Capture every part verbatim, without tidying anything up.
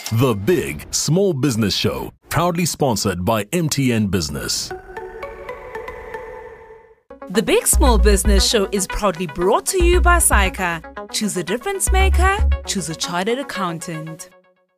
The Big Small Business Show, proudly sponsored by M T N Business. The Big Small Business Show is proudly brought to you by Syca. Choose a difference maker, choose a chartered accountant.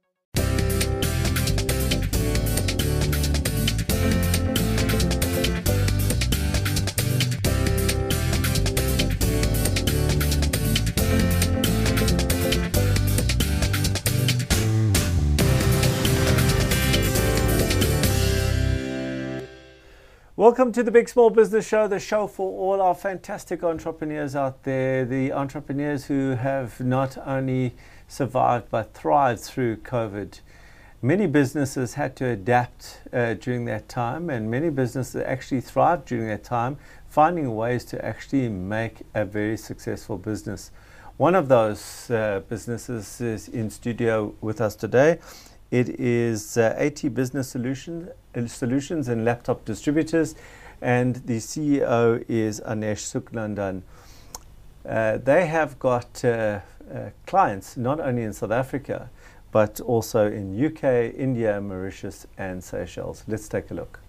Welcome to the Big Small Business Show, the show for all our fantastic entrepreneurs out there, the entrepreneurs who have not only survived but thrived through COVID. Many businesses had to adapt uh, during that time, and many businesses actually thrived during that time, finding ways to actually make a very successful business. One of those uh, businesses is in studio with us today. It is uh, AT Business Solutions, uh, Solutions and Laptop Distributors, and the C E O is Anesh Sukhnandan. Uh, they have got uh, uh, clients not only in South Africa, but also in U K, India, Mauritius, and Seychelles. Let's take a look.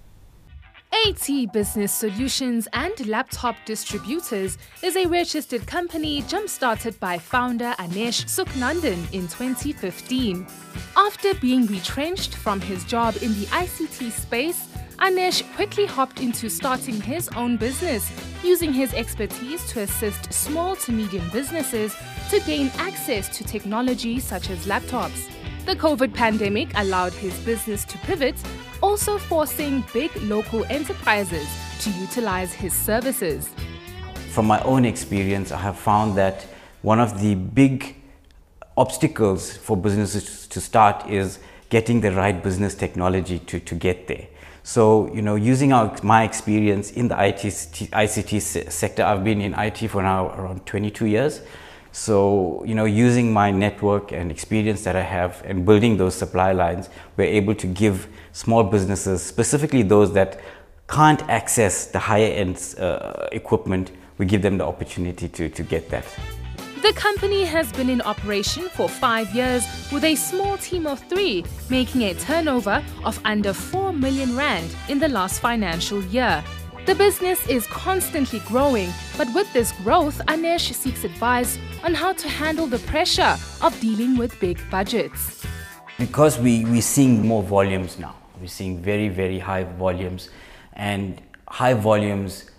AT Business Solutions and Laptop Distributors is a registered company jump-started by founder Anesh Sukhnandan in twenty fifteen. After being retrenched from his job in the I C T space, Anesh quickly hopped into starting his own business, using his expertise to assist small to medium businesses to gain access to technology such as laptops. The COVID pandemic allowed his business to pivot, also forcing big local enterprises to utilize his services. From my own experience, I have found that one of the big obstacles for businesses to start is getting the right business technology to, to get there. So, you know, using our, my experience in the I T, I C T sector, I've been in I T for now around twenty-two years. So, you know, using my network and experience that I have and building those supply lines, we're able to give small businesses, specifically those that can't access the higher end uh, equipment, we give them the opportunity to, to get that. The company has been in operation for five years with a small team of three, making a turnover of under four million rand in the last financial year. The business is constantly growing, but with this growth, Anesh seeks advice on how to handle the pressure of dealing with big budgets. Because we, we're seeing more volumes now, we're seeing very, very high volumes, and high volumes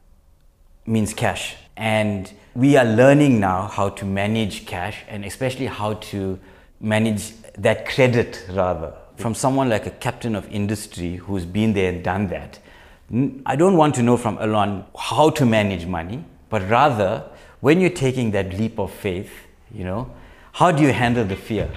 means cash. And we are learning now how to manage cash, and especially how to manage that credit rather. From someone like a captain of industry who's been there and done that, I don't want to know from Alon how to manage money, but rather when you're taking that leap of faith, you know, how do you handle the fear?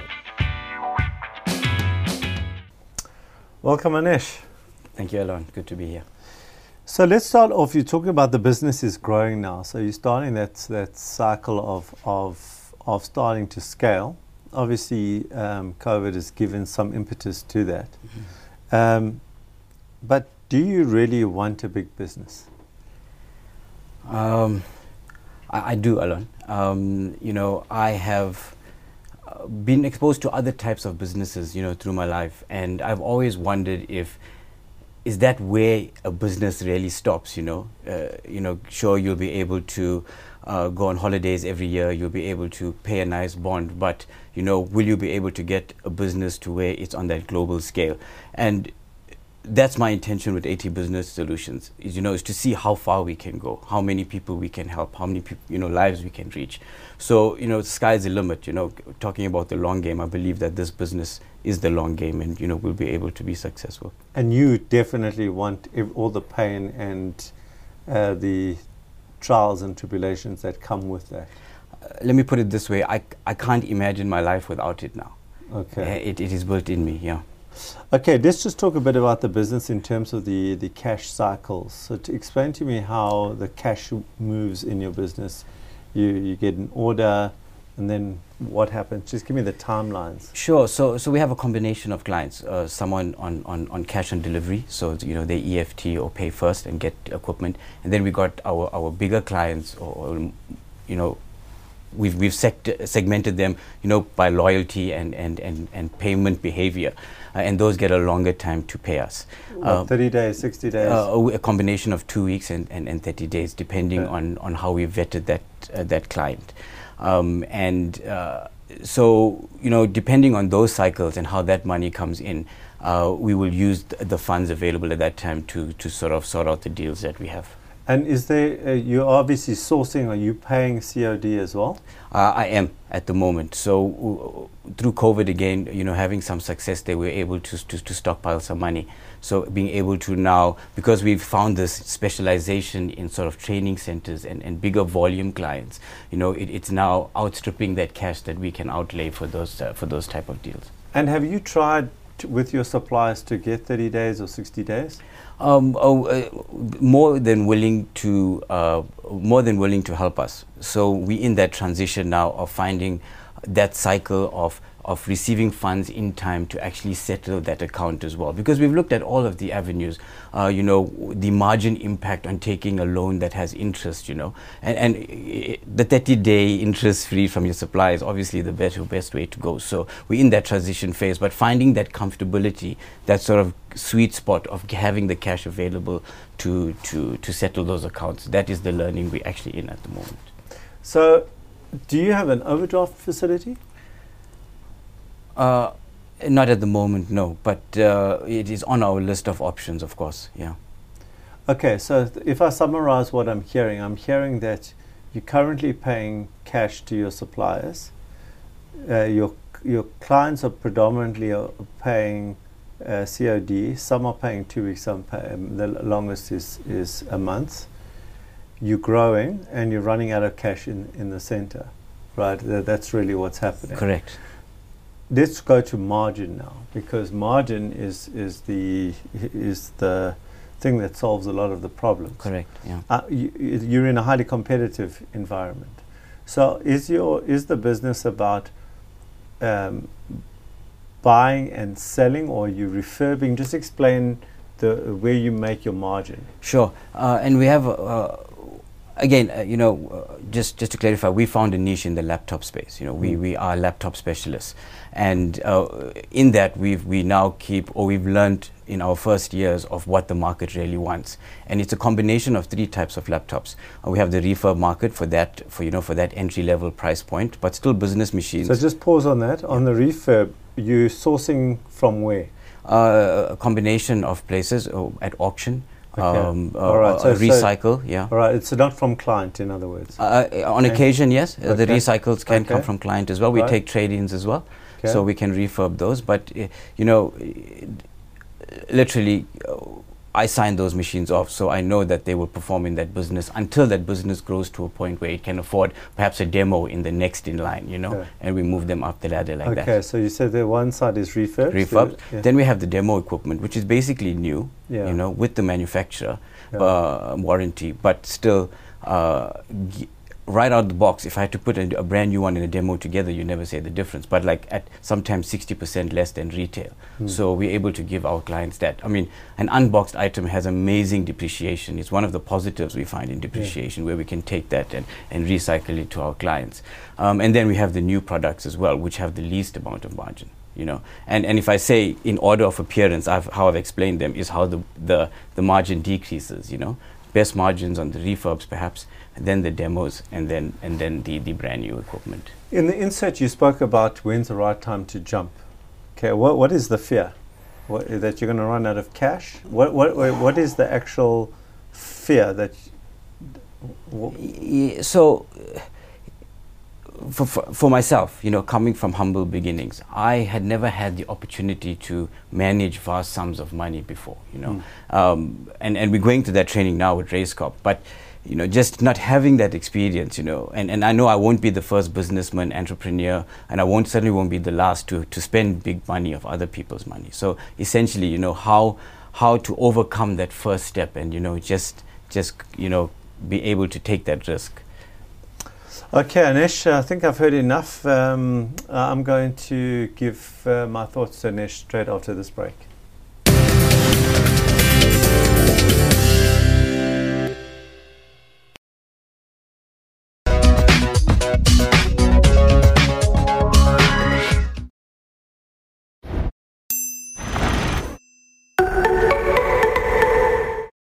Welcome, Anesh. Thank you, Alon. Good to be here. So let's start off. You're talking about the business is growing now. So you're starting that that cycle of of of starting to scale. Obviously, um, COVID has given some impetus to that. Mm-hmm. Um, but do you really want a big business? Um, I, I do, Alon. Um, you know, I have uh, been exposed to other types of businesses, you know, through my life, and I've always wondered if is that where a business really stops. You know, uh, you know, sure, you'll be able to uh, go on holidays every year, you'll be able to pay a nice bond, but you know, will you be able to get a business to where it's on that global scale? And that's my intention with AT Business Solutions, is, you know, is to see how far we can go, how many people we can help, how many people, you know, lives we can reach. So, you know, the sky's the limit. You know, talking about the long game, I believe that this business is the long game, and, you know, we'll be able to be successful. And you definitely want ev- all the pain and uh, the trials and tribulations that come with that. Uh, let me put it this way, I, I can't imagine my life without it now. Okay. Uh, it, it is built in me, yeah. Okay, let's just talk a bit about the business in terms of the, the cash cycles. So to explain to me how the cash moves in your business. You you get an order, and then what happens? Just give me the timelines. Sure. So so we have a combination of clients. Uh, someone on, on, on cash on delivery. So, you know, they E F T or pay first and get equipment. And then we got our, our bigger clients, or, or you know, we've we've sect- segmented them, you know, by loyalty and and and, and payment behavior, uh, and those get a longer time to pay us. What, Uh, thirty days, sixty days? Uh, a, w- a combination of two weeks and, and, and thirty days, depending Okay. on, on how we vetted that uh, that client. Um, and uh, so, you know, depending on those cycles and how that money comes in, uh, we will use th- the funds available at that time to, to sort of sort out the deals that we have. And is there, uh, you're obviously sourcing, are you paying C O D as well? Uh, I am at the moment. So uh, through COVID again, you know, having some success there, we're able to, to to stockpile some money. So being able to now, because we've found this specialization in sort of training centers and, and bigger volume clients, you know, it, it's now outstripping that cash that we can outlay for those uh, for those type of deals. And have you tried t- with your suppliers to get thirty days or sixty days? Um, oh, uh, more than willing to uh, more than willing to help us. So we in that transition now of finding that cycle of of receiving funds in time to actually settle that account as well, because we've looked at all of the avenues, uh, you know, the margin impact on taking a loan that has interest, you know, and, and I- the thirty day interest free from your supplier is obviously the best, best way to go. So we're in that transition phase, but finding that comfortability, that sort of sweet spot of g- having the cash available to, to, to settle those accounts, that is the learning we're actually in at the moment. So, do you have an overdraft facility? Uh, not at the moment, no, but uh, it is on our list of options, of course, yeah. Okay, so th- if I summarize what I'm hearing, I'm hearing that you're currently paying cash to your suppliers. Uh, your your clients are predominantly uh, paying uh, C O D. Some are paying two weeks. Some pay, um, the l- longest is is a month. You're growing and you're running out of cash in, in the center, right? Th- that's really what's happening. Correct. Let's go to margin now, because margin is is the is the thing that solves a lot of the problems. Correct, yeah. Uh, you, you're in a highly competitive environment. So is your is the business about um, buying and selling, or are you refurbing? Just explain the where you make your margin. Sure, uh, and we have, uh, again, uh, you know, uh, just just to clarify, we found a niche in the laptop space. You know, we, Mm. we are laptop specialists, and uh, in that we've we now keep, or we've learned in our first years of what the market really wants, and it's a combination of three types of laptops. Uh, we have the refurb market for that, for you know, for that entry level price point, but still business machines. So just pause on that. On the refurb, you sourcing from where? Uh, a combination of places uh, at auction, Okay. um, uh, All right, uh, so- so- recycle, yeah. All right, it's not from client, in other words. Uh, uh, on Okay. occasion, yes, uh, the Okay. recycles can come Okay. from client as well. We Right. take trade-ins as well, Okay. so we can refurb those. But uh, you know, uh, literally, uh, I sign those machines off, so I know that they will perform in that business until that business grows to a point where it can afford perhaps a demo in the next in line, you know, Okay. and we move them up the ladder like okay, that. so you said the one side is refurbs. Refurbs. the- yeah. Then we have the demo equipment, which is basically new, Yeah. you know, with the manufacturer Yeah. uh, warranty, but still, uh, g- right out of the box, if I had to put a, a brand new one and a demo together, you never say the difference. But like at sometimes sixty percent less than retail. Hmm. So we're able to give our clients that. I mean, an unboxed item has amazing depreciation. It's one of the positives we find in depreciation, where we can take that and, and recycle it to our clients. Um, and then we have the new products as well, which have the least amount of margin. You know, and, and if I say in order of appearance, I've, how I've explained them is how the, the, the margin decreases, you know. Best margins on the refurbs perhaps, and then the demos, and then and then the, the brand new equipment. In the insert, you spoke about when's the right time to jump. Okay, what what is the fear? What, that you're going to run out of cash? What what what what is the actual fear that? W- Y- So, uh, for, for for myself, you know, coming from humble beginnings, I had never had the opportunity to manage vast sums of money before, you know, um, and and we're going through that training now with RaceCorp, but you know, just not having that experience, you know, and, and I know I won't be the first businessman, entrepreneur, and I won't certainly won't be the last to, to spend big money of other people's money. So essentially, you know, how how to overcome that first step, and you know, just just you know, be able to take that risk. Okay, Anesh, I think I've heard enough. Um, I'm going to give uh, my thoughts to Anesh straight after this break.